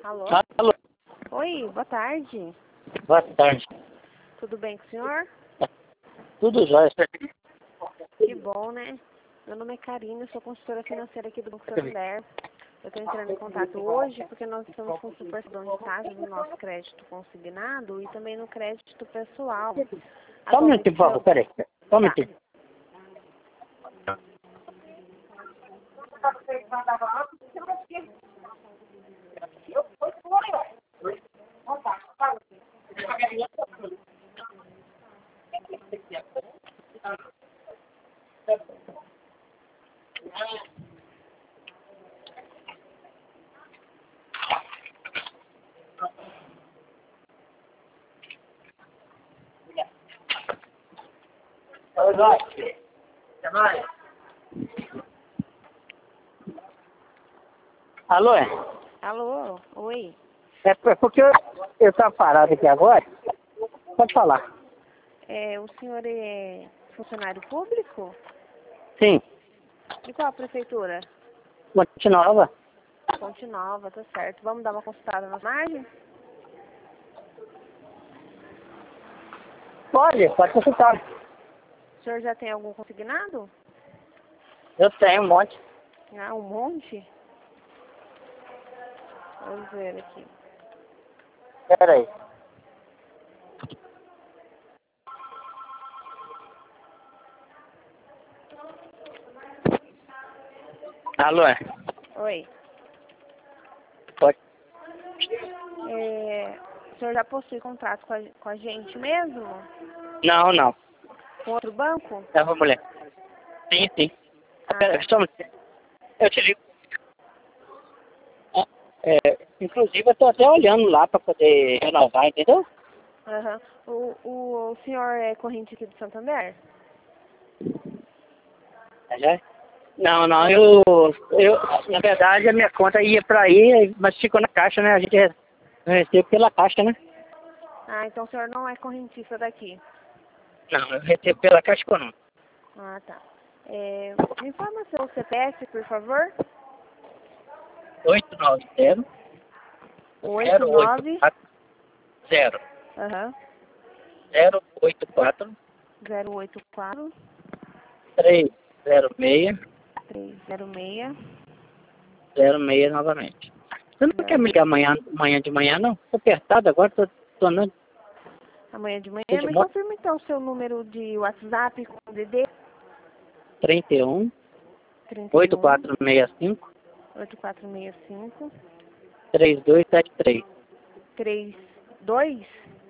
Alô? Alô, Oi, boa tarde. boa tarde. Tudo bem com o senhor? Tudo jóia. Que bom, né? Meu nome é Karina, sou consultora financeira aqui do Banco Santander. Eu estou entrando em contato hoje porque nós estamos com supersedão de taxa do nosso crédito consignado e também no crédito pessoal. Só um minutinho, por favor, peraí. Só um minutinho. Alô, é? Alô? Oi. É porque eu estava parado aqui agora. Pode falar. O senhor é funcionário público? Sim, De qual prefeitura? Monte Nova. Fonte Nova, tá certo. Vamos dar uma consultada nas margens? Pode consultar. O senhor já tem algum consignado? Eu tenho um monte. Ah, um monte? Vamos ver aqui. Peraí. Alô, é? Oi. Pode. O senhor já possui contrato com a gente mesmo? Não. Com outro banco? É uma mulher. Sim. Peraí, só um minutinho. Eu te ligo. Inclusive, eu estou até olhando lá para poder renovar, entendeu? Aham. O senhor é corrente aqui do Santander? Já? Não, na verdade, a minha conta ia para aí, mas ficou na caixa, né? A gente recebeu pela caixa, né? Ah, então o senhor não é correntista daqui. Não, eu recebo pela caixa econômica. Ah, tá. Me informa seu CPF, por favor. 890 89. 084 Aham. 084 084 306 306 06 novamente. Você não quer me ligar amanhã de manhã, não? Tô apertado agora, tô andando Amanhã de manhã. de Me moto. confirma então o seu número de WhatsApp com o DD 31 31 8465 8465 3273. 3273.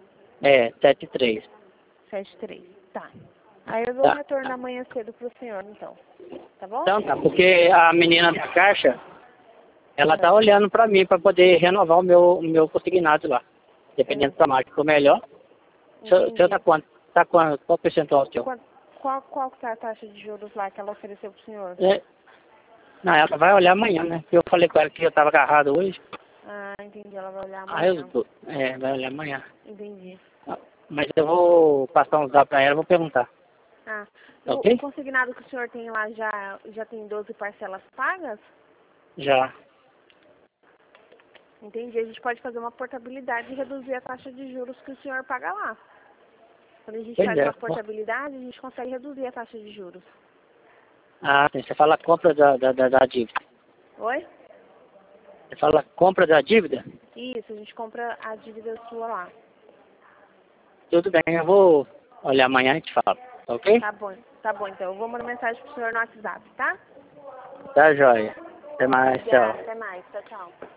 73. Tá. Aí eu vou Tá. retornar amanhã cedo pro senhor, então. Tá bom? Então tá, porque a menina da caixa, ela tá olhando pra mim pra poder renovar o meu consignado lá. Dependendo da marca que for melhor. O senhor tá quanto? Qual o percentual seu? Qual que tá a taxa de juros lá que ela ofereceu pro senhor? Não, ela vai olhar amanhã, né? Eu falei com ela que eu tava agarrado hoje. Ah, entendi. Ela vai olhar Aí amanhã. vai olhar amanhã. Entendi. Mas eu vou passar uns dados pra ela, vou perguntar. Ah, Ok? o consignado que o senhor tem lá já tem 12 parcelas pagas? Já. Entendi. A gente pode fazer uma portabilidade e reduzir a taxa de juros que o senhor paga lá. Quando a gente Pois faz é. uma portabilidade, a gente consegue reduzir a taxa de juros. Ah, sim. Você fala compra da dívida. Oi? Você fala compra da dívida? Isso, a gente compra a dívida sua lá. Tudo bem, eu vou olhar amanhã e te falo. Ok? Tá bom, então. Eu vou mandar mensagem pro senhor no WhatsApp, tá? Tá joia. Até mais, tchau. Obrigada, até mais. Tchau, tchau.